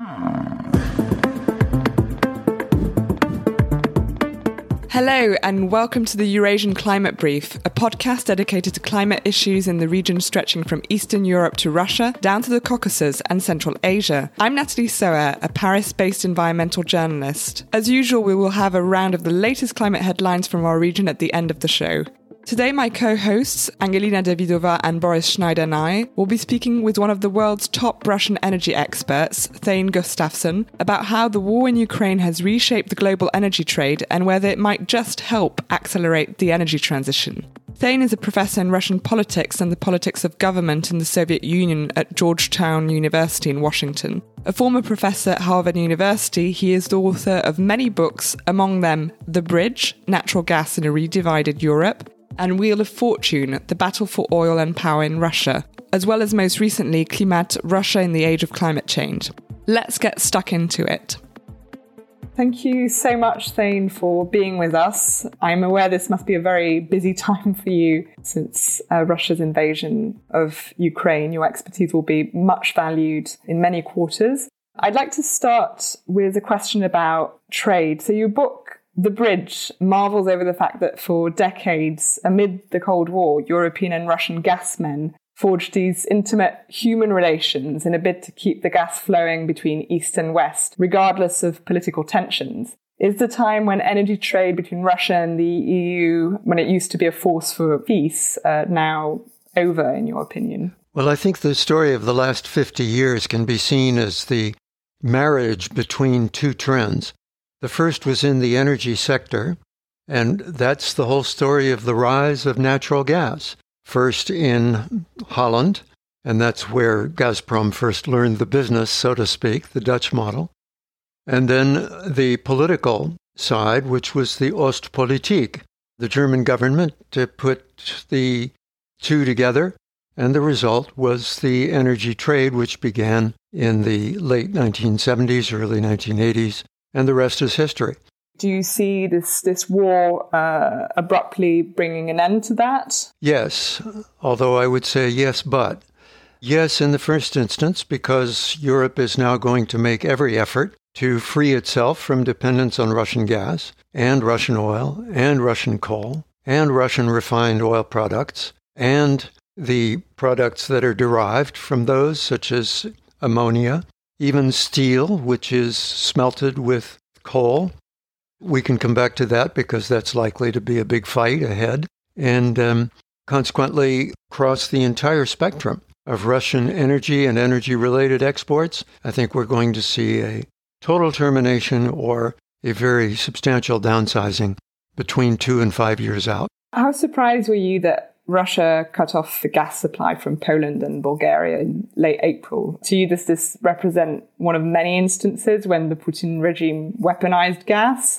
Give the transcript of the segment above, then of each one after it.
Hello and welcome to the Eurasian Climate Brief, a podcast dedicated to climate issues in the region stretching from Eastern Europe to Russia, down to the Caucasus and Central Asia. I'm Natalie Soer, a Paris-based environmental journalist. As usual, we will have a round of the latest climate headlines from our region at the end of the show. Today, my co-hosts, Angelina Davidova and Boris Schneider and I, will be speaking with one of the world's top Russian energy experts, Thane Gustafsson, about how the war in Ukraine has reshaped the global energy trade and whether it might just help accelerate the energy transition. Thane is a professor in Russian politics and the politics of government in the Soviet Union at Georgetown University in Washington. A former professor at Harvard University, he is the author of many books, among them The Bridge, Natural Gas in a Redivided Europe, and Wheel of Fortune, The Battle for Oil and Power in Russia, as well as most recently Klimat, Russia in the Age of Climate Change. Let's get stuck into it. Thank you so much, Thane, for being with us. I'm aware this must be a very busy time for you since Russia's invasion of Ukraine. Your expertise will be much valued in many quarters. I'd like to start with a question about trade. So your book, The Bridge, marvels over the fact that for decades, amid the Cold War, European and Russian gas men forged these intimate human relations in a bid to keep the gas flowing between East and West, regardless of political tensions. Is the time when energy trade between Russia and the EU, when it used to be a force for peace, now over, in your opinion? Well, I think the story of the last 50 years can be seen as the marriage between two trends. The first was in the energy sector, and that's the whole story of the rise of natural gas. First in Holland, and that's where Gazprom first learned the business, so to speak, the Dutch model. And then the political side, which was the Ostpolitik, the German government to put the two together, and the result was the energy trade, which began in the late 1970s, early 1980s. And the rest is history. Do you see this war abruptly bringing an end to that? Yes, although I would say yes, but. Yes, in the first instance, because Europe is now going to make every effort to free itself from dependence on Russian gas and Russian oil and Russian coal and Russian refined oil products and the products that are derived from those, such as ammonia, even steel, which is smelted with coal. We can come back to that because that's likely to be a big fight ahead. And consequently, across the entire spectrum of Russian energy and energy-related exports, I think we're going to see a total termination or a very substantial downsizing between 2 and 5 years out. How surprised were you that Russia cut off the gas supply from Poland and Bulgaria in late April? To you, does this represent one of many instances when the Putin regime weaponized gas?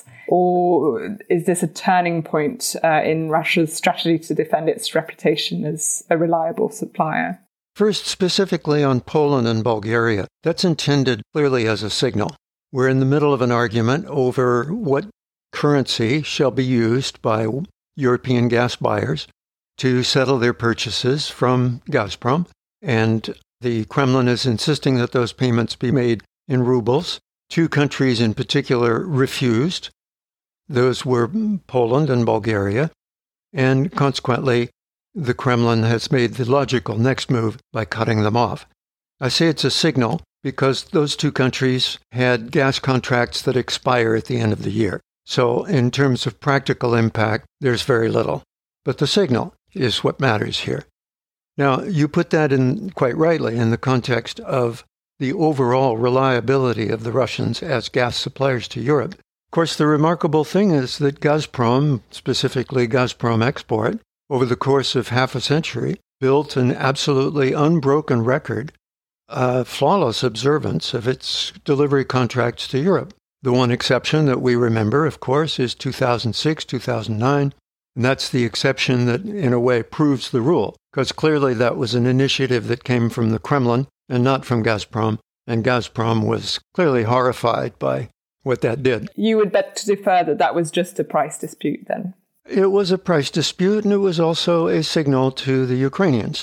Or is this a turning point in Russia's strategy to defend its reputation as a reliable supplier? First, specifically on Poland and Bulgaria, that's intended clearly as a signal. We're in the middle of an argument over what currency shall be used by European gas buyers to settle their purchases from Gazprom, and the Kremlin is insisting that those payments be made in rubles. Two countries in particular refused. Those were Poland and Bulgaria, and consequently, the Kremlin has made the logical next move by cutting them off. I say it's a signal because those two countries had gas contracts that expire at the end of the year. So in terms of practical impact, there's very little. But the signal is what matters here. Now, you put that in quite rightly in the context of the overall reliability of the Russians as gas suppliers to Europe. Of course, the remarkable thing is that Gazprom, specifically Gazprom Export, over the course of half a century, built an absolutely unbroken record of flawless observance of its delivery contracts to Europe. The one exception that we remember, of course, is 2006, 2009, and that's the exception that, in a way, proves the rule, because clearly that was an initiative that came from the Kremlin and not from Gazprom, and Gazprom was clearly horrified by what that did. You would bet to defer that was just a price dispute then? It was a price dispute, and it was also a signal to the Ukrainians.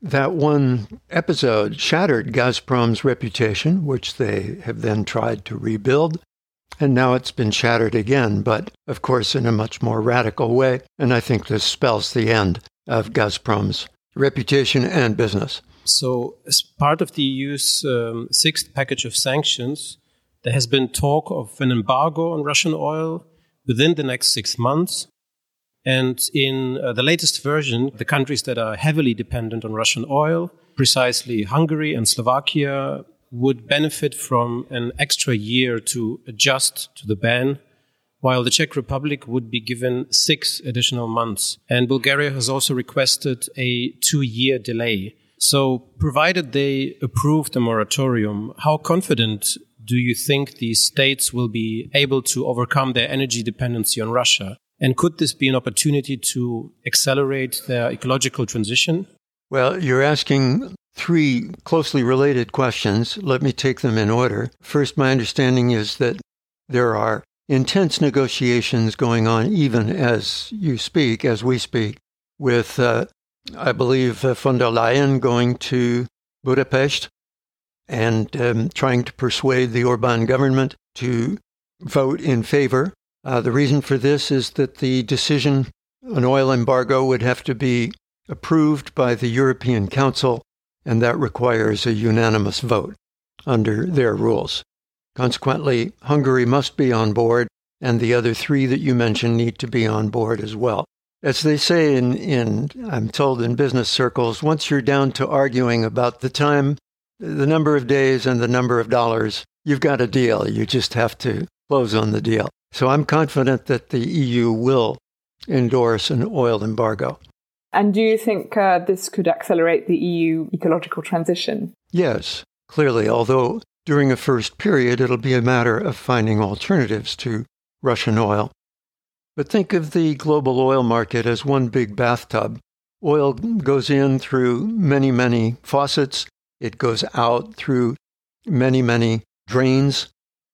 That one episode shattered Gazprom's reputation, which they have then tried to rebuild. And now it's been shattered again, but of course in a much more radical way. And I think this spells the end of Gazprom's reputation and business. So as part of the EU's sixth package of sanctions, there has been talk of an embargo on Russian oil within the next 6 months. And in the latest version, the countries that are heavily dependent on Russian oil, precisely Hungary and Slovakia, would benefit from an extra year to adjust to the ban, while the Czech Republic would be given 6 additional months. And Bulgaria has also requested a 2-year delay. So, provided they approve the moratorium, how confident do you think these states will be able to overcome their energy dependency on Russia? And could this be an opportunity to accelerate their ecological transition? Well, you're asking 3 closely related questions. Let me take them in order. First, my understanding is that there are intense negotiations going on even as we speak, with, I believe, von der Leyen going to Budapest and trying to persuade the Orbán government to vote in favor. The reason for this is that the decision on oil embargo would have to be approved by the European Council, and that requires a unanimous vote under their rules. Consequently, Hungary must be on board, and the other 3 that you mentioned need to be on board as well. As they say I'm told in business circles, once you're down to arguing about the time, the number of days, and the number of dollars, you've got a deal. You just have to close on the deal. So I'm confident that the EU will endorse an oil embargo. And do you think this could accelerate the EU ecological transition? Yes, clearly, although during a first period, it'll be a matter of finding alternatives to Russian oil. But think of the global oil market as one big bathtub. Oil goes in through many, many faucets. It goes out through many, many drains.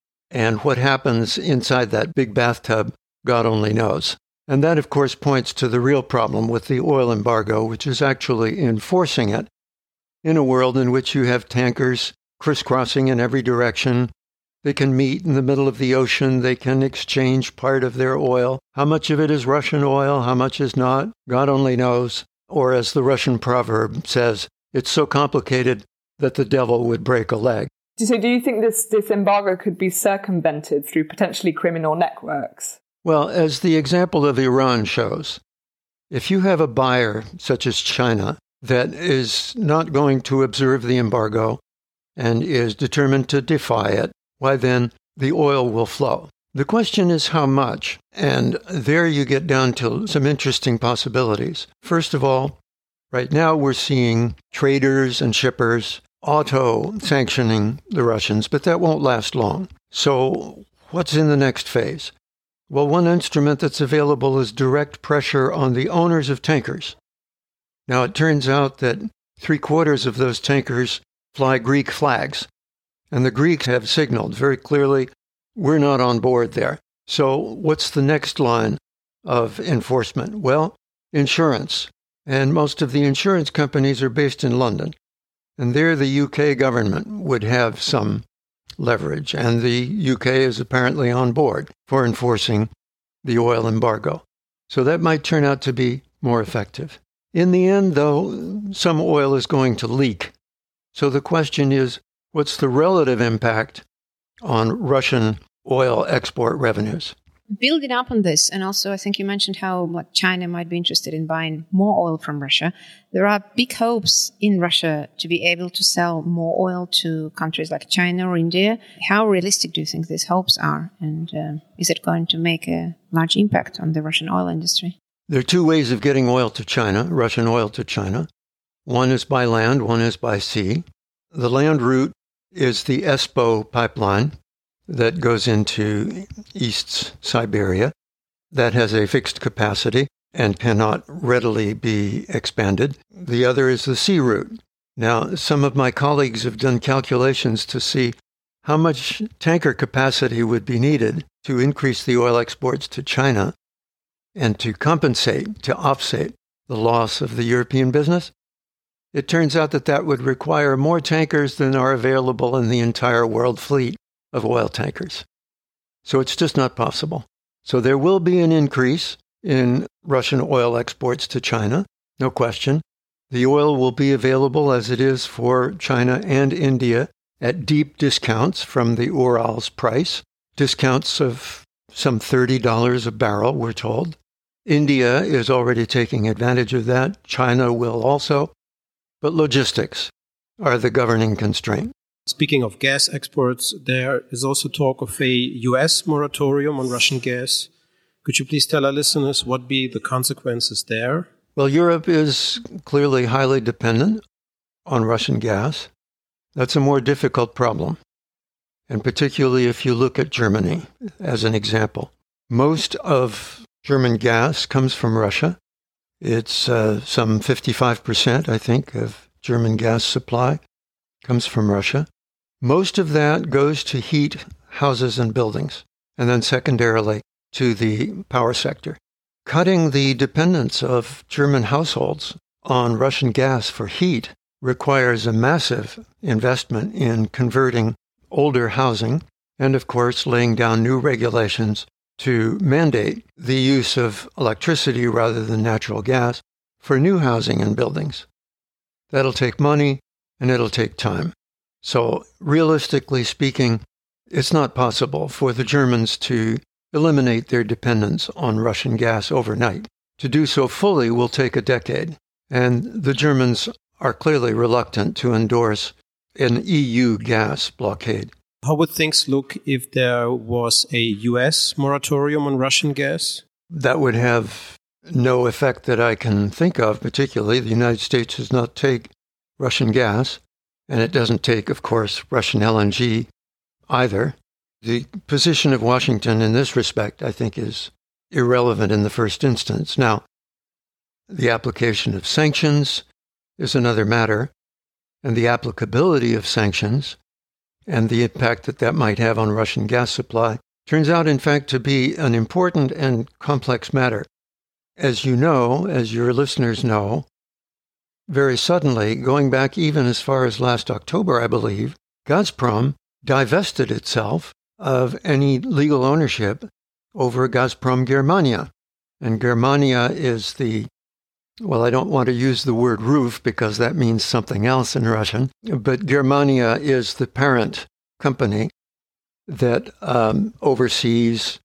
And what happens inside that big bathtub, God only knows. And that, of course, points to the real problem with the oil embargo, which is actually enforcing it in a world in which you have tankers crisscrossing in every direction. They can meet in the middle of the ocean. They can exchange part of their oil. How much of it is Russian oil? How much is not? God only knows. Or as the Russian proverb says, it's so complicated that the devil would break a leg. So do you think this embargo could be circumvented through potentially criminal networks? Well, as the example of Iran shows, if you have a buyer such as China that is not going to observe the embargo and is determined to defy it, why then the oil will flow. The question is how much, and there you get down to some interesting possibilities. First of all, right now we're seeing traders and shippers auto-sanctioning the Russians, but that won't last long. So what's in the next phase? Well, one instrument that's available is direct pressure on the owners of tankers. Now, it turns out that 3/4 of those tankers fly Greek flags, and the Greeks have signaled very clearly, we're not on board there. So what's the next line of enforcement? Well, insurance. And most of the insurance companies are based in London. And there the UK government would have some leverage, and the UK is apparently on board for enforcing the oil embargo. So that might turn out to be more effective. In the end, though, some oil is going to leak. So the question is, what's the relative impact on Russian oil export revenues? Building up on this, and also I think you mentioned how China might be interested in buying more oil from Russia. There are big hopes in Russia to be able to sell more oil to countries like China or India. How realistic do you think these hopes are? And is it going to make a large impact on the Russian oil industry? There are 2 ways of getting oil to China, Russian oil to China. One is by land, one is by sea. The land route is the Espo pipeline that goes into East Siberia. That has a fixed capacity and cannot readily be expanded. The other is the sea route. Now, some of my colleagues have done calculations to see how much tanker capacity would be needed to increase the oil exports to China and to compensate, to offset the loss of the European business. it turns out that that would require more tankers than are available in the entire world fleet of oil tankers. So it's just not possible. So there will be an increase in Russian oil exports to China, no question. The oil will be available as it is for China and India at deep discounts from the Urals price, discounts of some $30 a barrel, we're told. India is already taking advantage of that. China will also. But logistics are the governing constraint. Speaking of gas exports, there is also talk of a US moratorium on Russian gas. Could you please tell our listeners what be the consequences there? Well, Europe is clearly highly dependent on Russian gas. That's a more difficult problem, and particularly if you look at Germany as an example. Most of German gas comes from Russia. It's some 55%, I think, of German gas supply comes from Russia. Most of that goes to heat houses and buildings, and then secondarily to the power sector. Cutting the dependence of German households on Russian gas for heat requires a massive investment in converting older housing and, of course, laying down new regulations to mandate the use of electricity rather than natural gas for new housing and buildings. That'll take money and it'll take time. So, realistically speaking, it's not possible for the Germans to eliminate their dependence on Russian gas overnight. To do so fully will take a decade, and the Germans are clearly reluctant to endorse an EU gas blockade. How would things look if there was a US moratorium on Russian gas? That would have no effect that I can think of, particularly. The United States does not take Russian gas, and it doesn't take, of course, Russian LNG either. The position of Washington in this respect, I think, is irrelevant in the first instance. Now, the application of sanctions is another matter, and the applicability of sanctions and the impact that that might have on Russian gas supply turns out, in fact, to be an important and complex matter. As you know, as your listeners know, very suddenly, going back even as far as last October, I believe, Gazprom divested itself of any legal ownership over Gazprom Germania. And Germania is well, I don't want to use the word roof because that means something else in Russian, but Germania is the parent company that oversees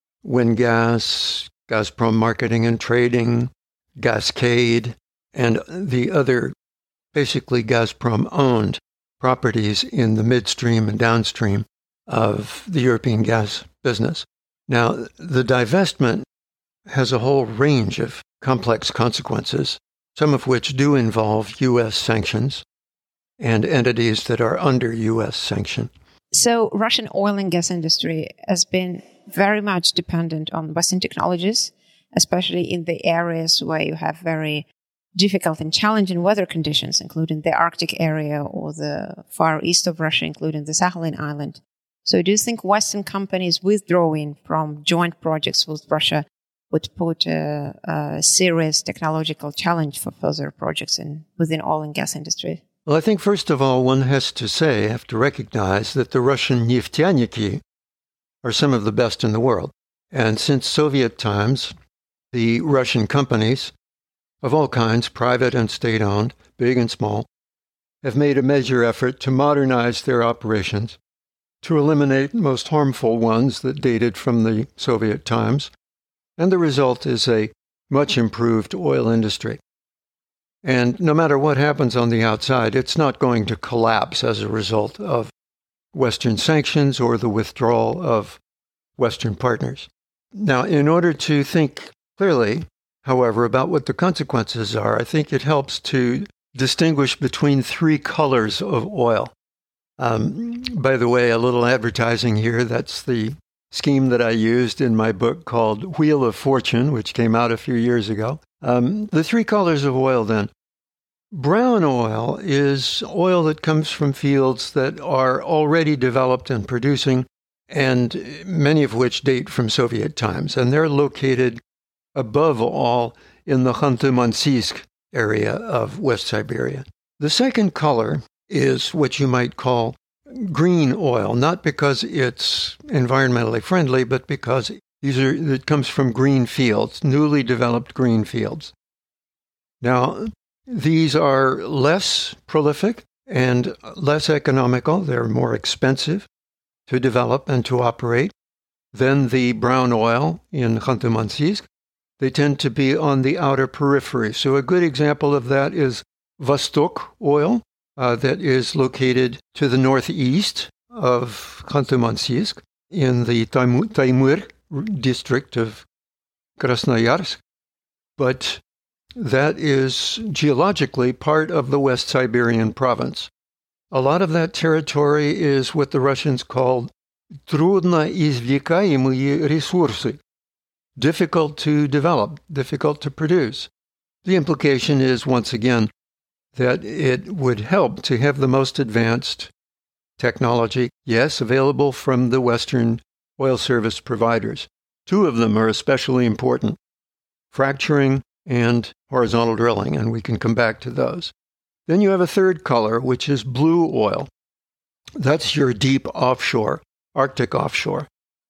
WinGas, Gazprom Marketing and Trading, Gascade, and the other, basically Gazprom-owned properties in the midstream and downstream of the European gas business. Now, the divestment has a whole range of complex consequences, some of which do involve U.S. sanctions and entities that are under U.S. sanction. So Russian oil and gas industry has been very much dependent on Western technologies, especially in the areas where you have very difficult and challenging weather conditions, including the Arctic area or the far east of Russia, including the Sakhalin Island. So do you think Western companies withdrawing from joint projects with Russia would put a serious technological challenge for further projects within oil and gas industry? Well, I think first of all, one has to recognize that the Russian Neftyaniki are some of the best in the world. And since Soviet times, the Russian companies of all kinds, private and state-owned, big and small, have made a major effort to modernize their operations, to eliminate most harmful ones that dated from the Soviet times, and the result is a much improved oil industry. And no matter what happens on the outside, it's not going to collapse as a result of Western sanctions or the withdrawal of Western partners. Now, in order to think clearly, however, about what the consequences are, I think it helps to distinguish between three colors of oil. By the way, a little advertising here, that's the scheme that I used in my book called Wheel of Fortune, which came out a few years ago. The three colors of oil then. Brown oil is oil that comes from fields that are already developed and producing, and many of which date from Soviet times. And they're located above all in the Khanty-Mansiysk area of West Siberia. The second color is what you might call green oil, not because it's environmentally friendly, but because it comes from green fields, newly developed green fields. Now, these are less prolific and less economical. They're more expensive to develop and to operate than the brown oil in Khanty-Mansiysk. They tend to be on the outer periphery. So a good example of that is Vostok oil, that is located to the northeast of Khanty-Mansiysk in the Taymyr district of Krasnoyarsk. But that is geologically part of the West Siberian province. A lot of that territory is what the Russians called трудно извлекаемые ресурсы, difficult to develop, difficult to produce. The implication is, once again, that it would help to have the most advanced technology, yes, available from the Western oil service providers. Two of them are especially important, fracturing and horizontal drilling, and we can come back to those. Then you have a third color, which is blue oil. That's your deep offshore, Arctic offshore.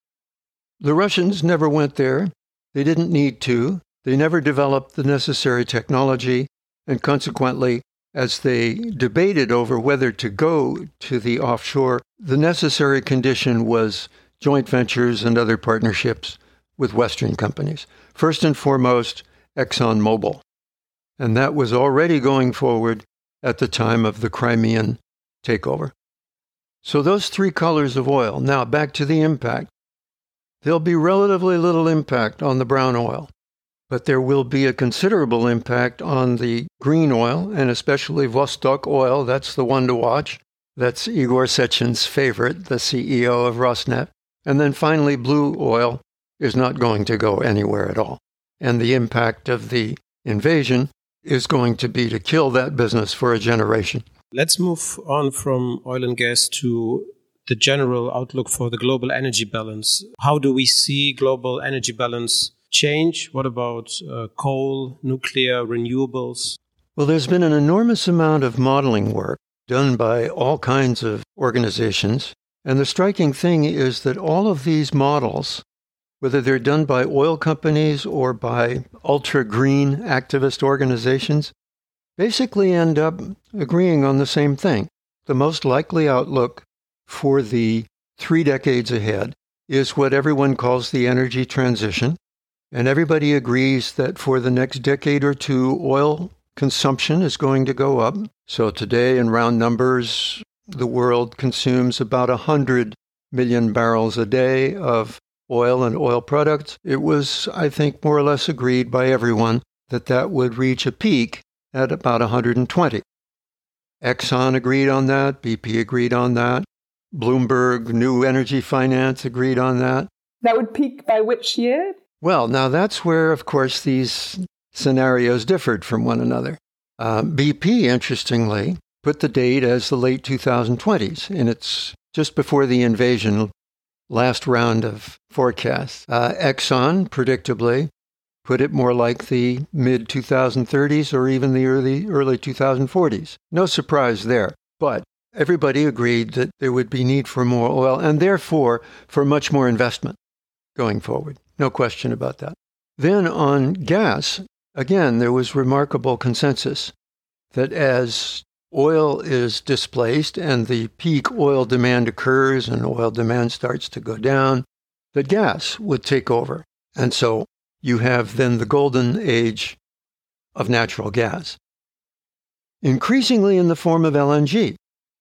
The Russians never went there. They didn't need to. They never developed the necessary technology, and consequently, as they debated over whether to go to the offshore, the necessary condition was joint ventures and other partnerships with Western companies. First and foremost, ExxonMobil. And that was already going forward at the time of the Crimean takeover. So those three colors of oil. Now, back to the impact. There'll be relatively little impact on the brown oil, but there will be a considerable impact on the green oil, and especially Vostok oil. That's the one to watch. That's Igor Sechin's favorite, the CEO of Rosneft. And then finally, blue oil is not going to go anywhere at all. And the impact of the invasion is going to be to kill that business for a generation. Let's move on from oil and gas to the general outlook for the global energy balance. How do we see global energy balance change? What about coal, nuclear, renewables? Well, there's been an enormous amount of modeling work done by all kinds of organizations. And the striking thing is that all of these models, whether they're done by oil companies or by ultra-green activist organizations, basically end up agreeing on the same thing. The most likely outlook for the 3 decades ahead is what everyone calls the energy transition. And everybody agrees that for the next decade or two, oil consumption is going to go up. So today, in round numbers, the world consumes about 100 million barrels a day of oil and oil products. It was, I think, more or less agreed by everyone that that would reach a peak at about 120. Exxon agreed on that. BP agreed on that. Bloomberg, New Energy Finance agreed on that. That would peak by which year? Well, now that's where, of course, these scenarios differed from one another. BP, interestingly, put the date as the late 2020s, and it's just before the invasion, last round of forecasts. Exxon, predictably, put it more like the mid-2030s or even the early 2040s. No surprise there. But everybody agreed that there would be need for more oil and therefore for much more investment going forward. No question about that. Then on gas, again, there was remarkable consensus that as oil is displaced and the peak oil demand occurs and oil demand starts to go down, that gas would take over. And so you have then the golden age of natural gas, increasingly in the form of LNG.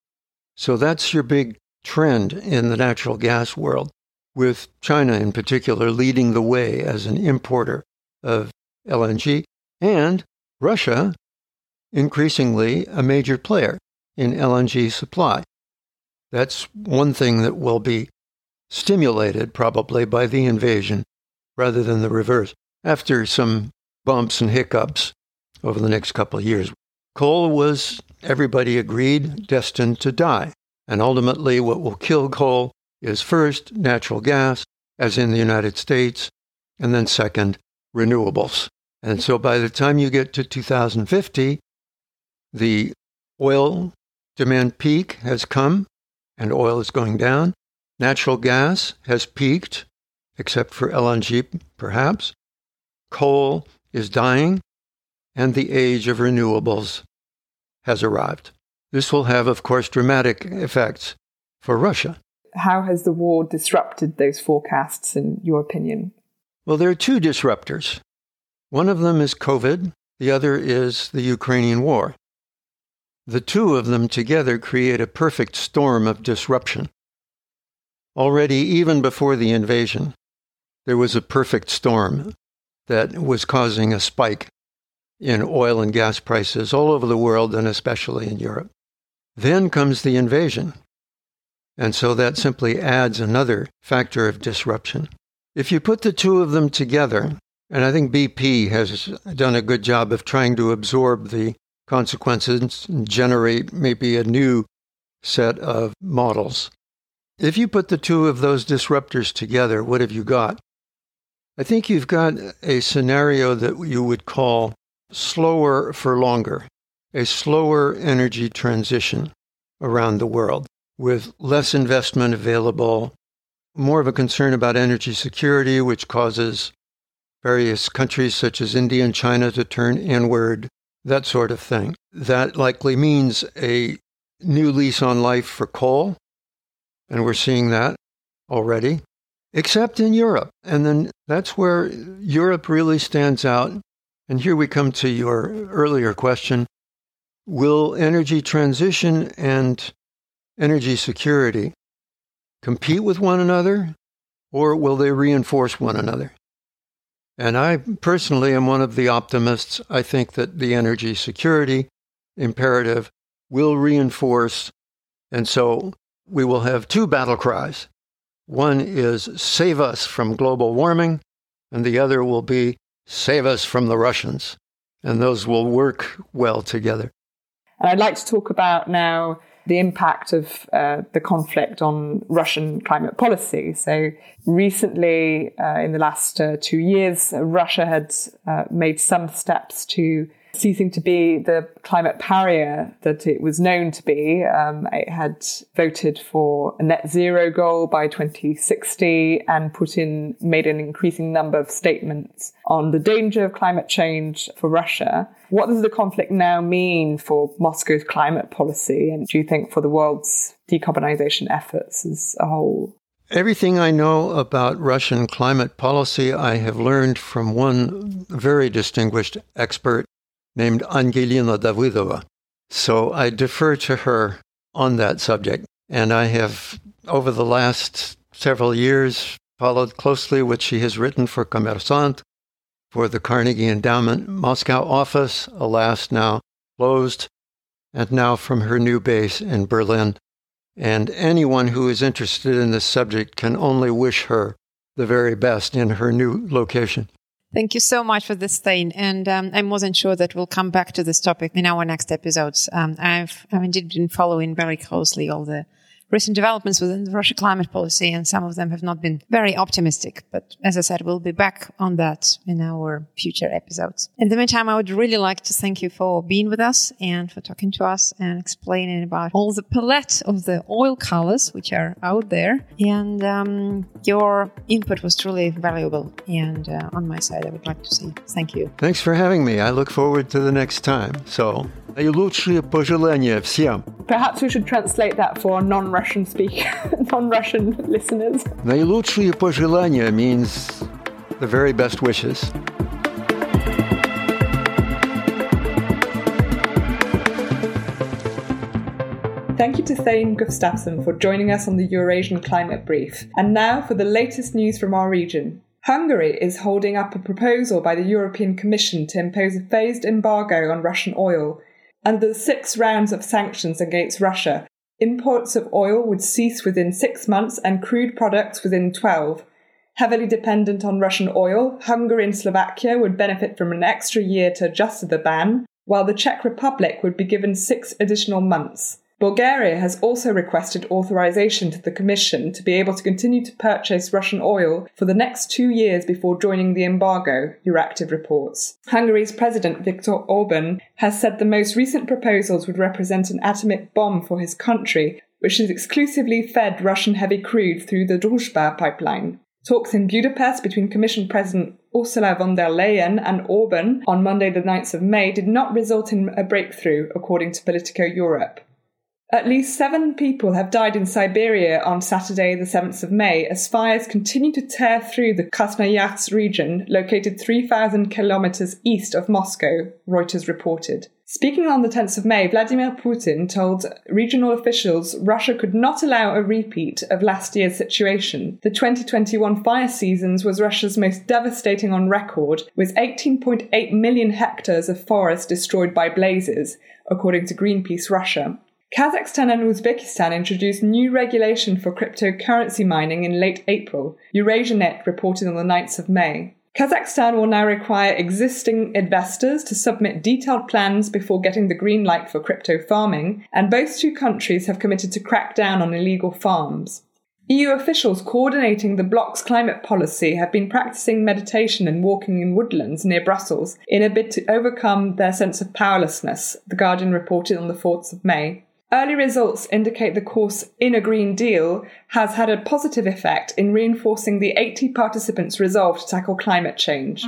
So that's your big trend in the natural gas world, with China in particular leading the way as an importer of LNG, and Russia increasingly a major player in LNG supply. That's one thing that will be stimulated probably by the invasion rather than the reverse, after some bumps and hiccups over the next couple of years. Coal was, everybody agreed, destined to die. And ultimately what will kill coal is first natural gas, as in the United States, and then second, renewables. And so by the time you get to 2050, the Oil demand peak has come, and oil is going down. Natural gas has peaked, except for LNG, perhaps. Coal is dying, and the age of renewables has arrived. This will have, of course, dramatic effects for Russia. How has the war disrupted those forecasts, in your opinion? Well, there are two disruptors. One of them is COVID. The other is the Ukrainian war. The two of them together create a perfect storm of disruption. Already, even before the invasion, there was a perfect storm that was causing a spike in oil and gas prices all over the world, and especially in Europe. Then comes the invasion. And so that simply adds another factor of disruption. If you put the two of them together, and I think BP has done a good job of trying to absorb the consequences and generate maybe a new set of models. If you put the two of those disruptors together, what have you got? I think you've got a scenario that you would call slower for longer, a slower energy transition around the world, with less investment available, more of a concern about energy security, which causes various countries such as India and China to turn inward, that sort of thing. That likely means a new lease on life for coal, and we're seeing that already, except in Europe. And then that's where Europe really stands out. And here we come to your earlier question. Will energy transition and energy security compete with one another, or will they reinforce one another? And I personally am one of the optimists. I think that the energy security imperative will reinforce, and so we will have two battle cries. One is save us from global warming, and the other will be save us from the Russians. And those will work well together. And I'd like to talk about now the impact of the conflict on Russian climate policy. So recently, in the last 2 years, Russia had made some steps to ceasing to be the climate pariah that it was known to be. It had voted for a net zero goal by 2060 and made an increasing number of statements on the danger of climate change for Russia. What does the conflict now mean for Moscow's climate policy, and do you think for the world's decarbonization efforts as a whole? Everything I know about Russian climate policy, I have learned from one very distinguished expert named Angelina Davydova. So I defer to her on that subject. And I have, over the last several years, followed closely what she has written for Kommersant, for the Carnegie Endowment Moscow office, alas now closed, and now from her new base in Berlin. And anyone who is interested in this subject can only wish her the very best in her new location. Thank you so much for this, Thane. And I wasn't sure that we'll come back to this topic in our next episodes. I've indeed been following very closely all the recent developments within the Russia climate policy, and some of them have not been very optimistic. But as I said, we'll be back on that in our future episodes. In the meantime, I would really like to thank you for being with us and for talking to us and explaining about all the palette of the oil colors which are out there. And your input was truly valuable. And on my side, I would like to say thank you. Thanks for having me. I look forward to the next time. So, наилучшие пожелания всем. Perhaps we should translate that for non-Russian listeners. Наилучшие пожелания means the very best wishes. Thank you to Thane Gustafsson for joining us on the Eurasian Climate Brief. And now for the latest news from our region. Hungary is holding up a proposal by the European Commission to impose a phased embargo on Russian oil. Under the 6 rounds of sanctions against Russia, imports of oil would cease within 6 months and crude products within 12. Heavily dependent on Russian oil, Hungary and Slovakia would benefit from an extra year to adjust to the ban, while the Czech Republic would be given 6 additional months. Bulgaria has also requested authorization to the Commission to be able to continue to purchase Russian oil for the next 2 years before joining the embargo, Euractiv reports. Hungary's President Viktor Orban has said the most recent proposals would represent an atomic bomb for his country, which has exclusively fed Russian heavy crude through the Druzhba pipeline. Talks in Budapest between Commission President Ursula von der Leyen and Orban on Monday the 9th of May did not result in a breakthrough, according to Politico Europe. At least 7 people have died in Siberia on Saturday the 7th of May as fires continue to tear through the Krasnoyarsk region, located 3,000 kilometers east of Moscow, Reuters reported. Speaking on the 10th of May, Vladimir Putin told regional officials Russia could not allow a repeat of last year's situation. The 2021 fire season was Russia's most devastating on record, with 18.8 million hectares of forest destroyed by blazes, according to Greenpeace Russia. Kazakhstan and Uzbekistan introduced new regulation for cryptocurrency mining in late April, EurasiaNet reported on the 9th of May. Kazakhstan will now require existing investors to submit detailed plans before getting the green light for crypto farming, and both 2 countries have committed to crack down on illegal farms. EU officials coordinating the bloc's climate policy have been practicing meditation and walking in woodlands near Brussels in a bid to overcome their sense of powerlessness, The Guardian reported on the 4th of May. Early results indicate the course in a Green Deal has had a positive effect in reinforcing the 80 participants' resolve to tackle climate change.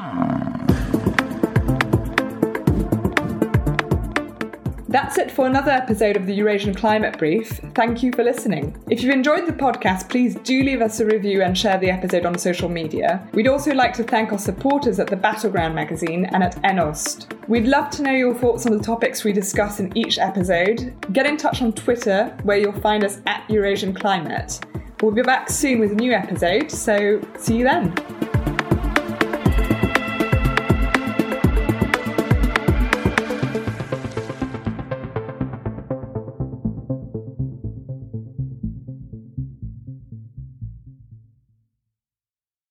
That's it for another episode of the Eurasian Climate Brief. Thank you for listening. If you've enjoyed the podcast, please do leave us a review and share the episode on social media. We'd also like to thank our supporters at the Battleground magazine and at Enost. We'd love to know your thoughts on the topics we discuss in each episode. Get in touch on Twitter, where you'll find us at Eurasian Climate. We'll be back soon with a new episode, so see you then.